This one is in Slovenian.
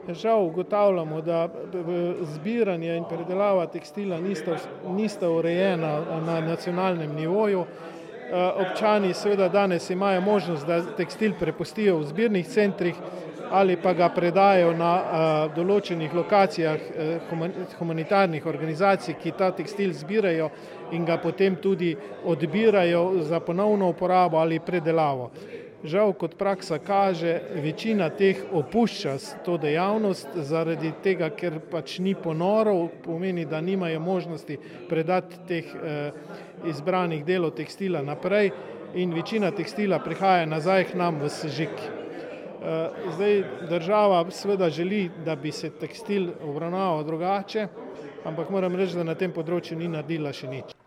Žal ugotavljamo, da zbiranje in predelava tekstila nista urejena na nacionalnem nivoju. Občani seveda danes imajo možnost, da tekstil prepustijo v zbirnih centrih ali pa ga predajo na določenih lokacijah humanitarnih organizacij, ki ta tekstil zbirajo in ga potem tudi odbirajo za ponovno uporabo ali predelavo. Žal, kot praksa kaže, večina teh opušča to dejavnost zaradi tega, ker pač ni ponorov, pomeni, da nimajo možnosti predati teh izbranih delov tekstila naprej in večina tekstila prihaja nazaj k nam v sežig. Zdaj država seveda želi, da bi se tekstil obravnaval drugače, ampak moram reči, da na tem področju ni naredila še nič.